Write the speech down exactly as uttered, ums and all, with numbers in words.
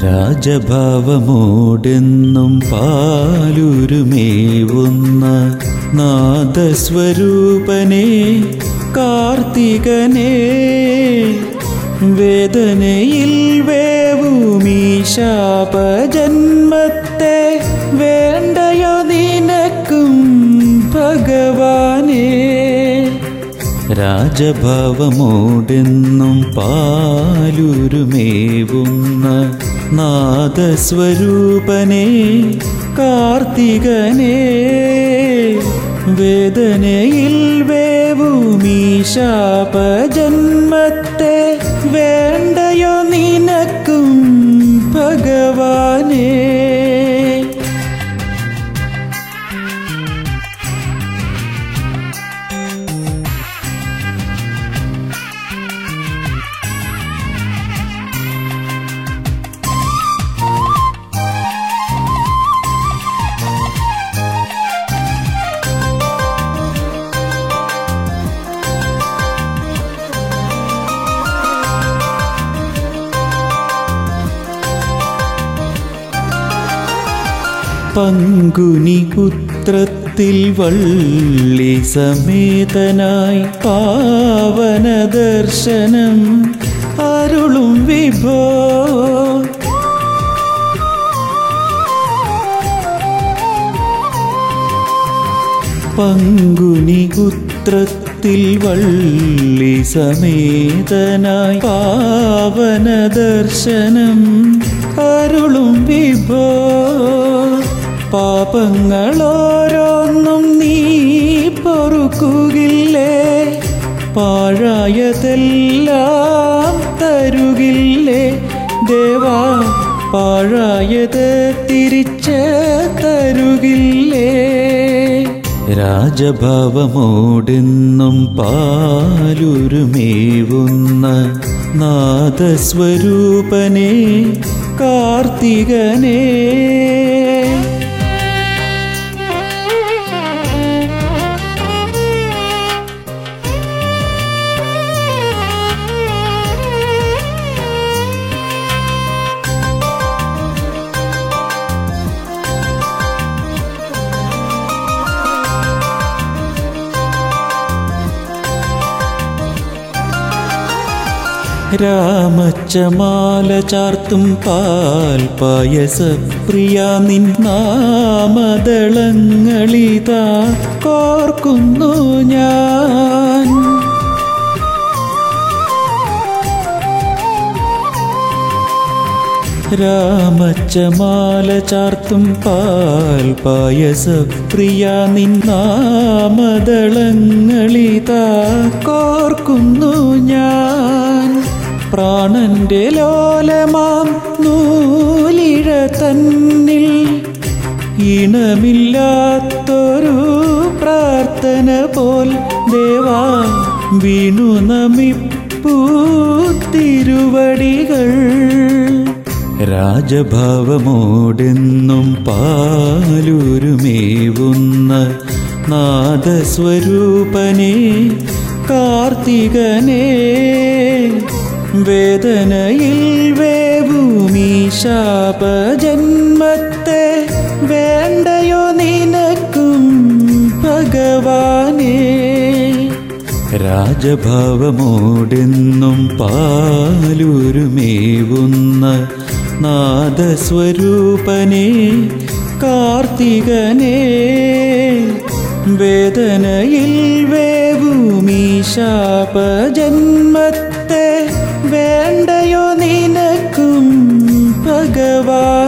രാജഭാവമോടെന്നും പാലുരുമേവുന്ന നാദസ്വരൂപനേ കാർത്തികനേ, വേദനയിൽ വേവുമീ ശാപജന്മത്തെ വേണ്ടയോ നിനക്കും ഭഗവാനേ. രാജഭാവമോടെന്നും പാലുരുമേവുന്ന നാദസ്വരൂപനേ കാർത്തികനേ, വേദനയിൽ വേവുമീ ശാപജന്മത്തെ വേണ്ടയോ നിനക്കും ഭഗവാനേ. പങ്കുനി പുത്രത്തിൽ വള്ളി സമേതനായി പാവന ദർശനം അരുളും വിഭോ, പങ്കുനി പുത്രത്തിൽ വള്ളി സമേതനായി പാവന ദർശനം അരുളും വിഭോ. പാപങ്ങളോരോന്നും നീ പൊറുക്കുകില്ലേ, പാഴായതെല്ലാം തരുകില്ലേ ദേവാ, പാഴായത് തിരിച്ച് തരുകില്ലേ. രാജഭാവമോടെന്നും പാലുരുമേവുന്ന നാദസ്വരൂപനേ കാർത്തികനേ. രാമച്ചമാല ചാർത്തും പാൽ പായസപ്രിയ നിൻ നാമദളങ്ങളിതാ കോർക്കുന്നു ഞാൻ. രാമച്ചമാല ചാർത്തും പാൽ പായസപ്രിയ നിൻ നാമദളങ്ങളിതാ കോർക്കുന്നു ഞാൻ. പ്രാണന്റെ ലോലമാം നൂലിഴ തന്നിൽ ഇണമില്ലാത്തൊരു പ്രാർത്ഥന പോൽ ദേവാ വീണു നമിപ്പൂ തിരുവടികൾ. രാജഭാവമോടെന്നും പാലുരുമേവുന്ന നാദസ്വരൂപനേ കാർത്തികനേ, വേദനയിൽ വേവുമീ ശാപജന്മത്തെ വേണ്ടയോ നിനക്കും ഭഗവാനേ. രാജഭാവമോടെന്നും പാലുരുമേവുന്ന നാദസ്വരൂപനേ കാർത്തികനേ, വേദനയിൽ വേവുമീ ശാപജന്മത്തെ വേണ്ടയോ നിനക്കും ഭഗവാൻ.